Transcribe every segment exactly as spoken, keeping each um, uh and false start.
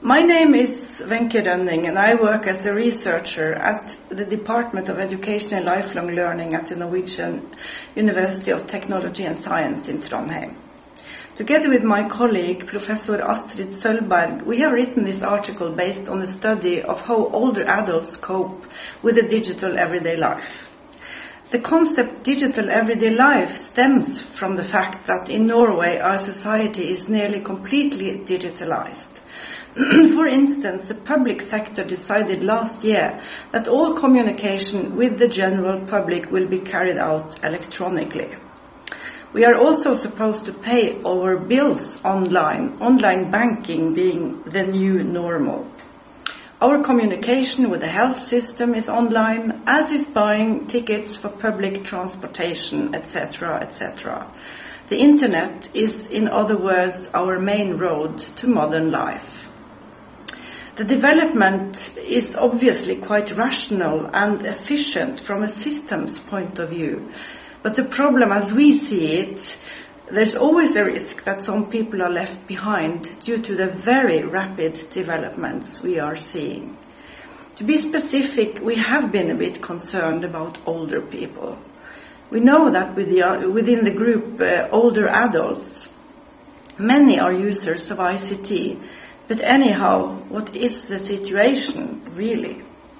My name is Wenche Rønning, and I work as a researcher at the Department of Education and Lifelong Learning at the Norwegian University of Technology and Science in Trondheim. Together with my colleague, Professor Astrid Sølberg, we have written this article based on a study of how older adults cope with the digital everyday life. The concept digital everyday life stems from the fact that in Norway our society is nearly completely digitalized. For instance, the public sector decided last year that all communication with the general public will be carried out electronically. We are also supposed to pay our bills online, online banking being the new normal. Our communication with the health system is online, as is buying tickets for public transportation, et cetera, et cetera. The internet is, in other words, our main road to modern life. The development is obviously quite rational and efficient from a systems point of view. But the problem as we see it, there's always a risk that some people are left behind due to the very rapid developments we are seeing. To be specific, we have been a bit concerned about older people. We know that with the, within the group uh, older adults, many are users of I C T. But anyhow, what is the situation, really?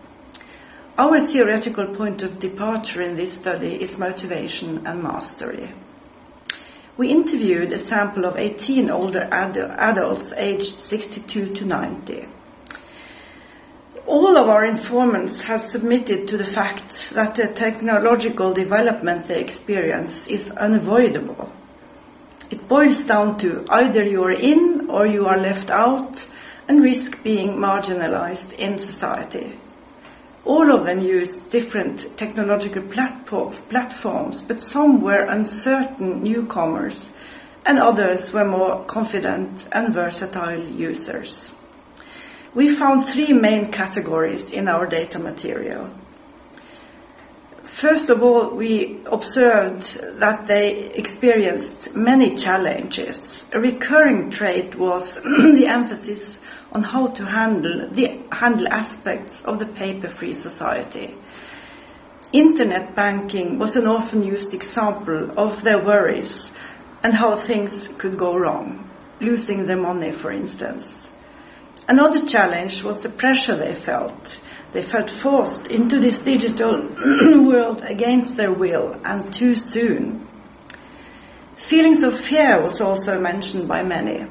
Our theoretical point of departure in this study is motivation and mastery. We interviewed a sample of eighteen older ad- adults aged sixty-two to ninety. All of our informants have submitted to the fact that the technological development they experience is unavoidable. It boils down to either you are in or you are left out and risk being marginalized in society. All of them use different technological platforms, but some were uncertain newcomers and others were more confident and versatile users. We found three main categories in our data material. First of all, we observed that they experienced many challenges. A recurring trait was the emphasis on how to handle the handle aspects of the paper-free society. Internet banking was an often used example of their worries and how things could go wrong, losing their money, for instance. Another challenge was the pressure they felt. They felt forced into this digital world against their will and too soon. Feelings of fear was also mentioned by many,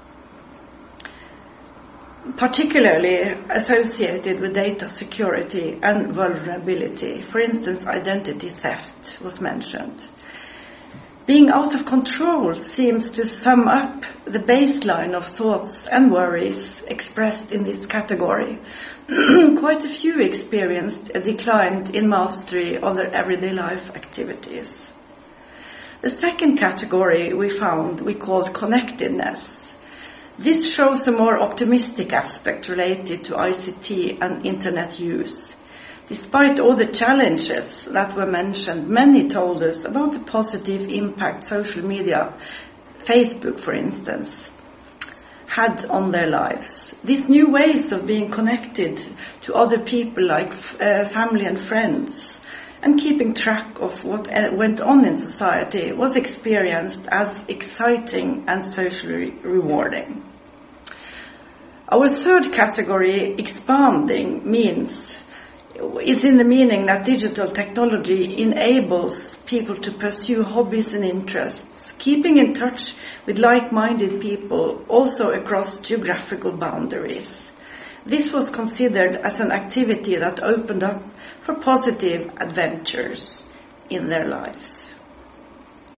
particularly associated with data security and vulnerability. For instance, identity theft was mentioned. Being out of control seems to sum up the baseline of thoughts and worries expressed in this category. Quite a few experienced a decline in mastery of their everyday life activities. The second category we found we called connectedness. This shows a more optimistic aspect related to I C T and internet use. Despite all the challenges that were mentioned, many told us about the positive impact social media, Facebook for instance, had on their lives. These new ways of being connected to other people like uh, family and friends and keeping track of what uh, went on in society was experienced as exciting and socially rewarding. Our third category, expanding, means is in the meaning that digital technology enables people to pursue hobbies and interests, keeping in touch with like-minded people also across geographical boundaries. This was considered as an activity that opened up for positive adventures in their lives.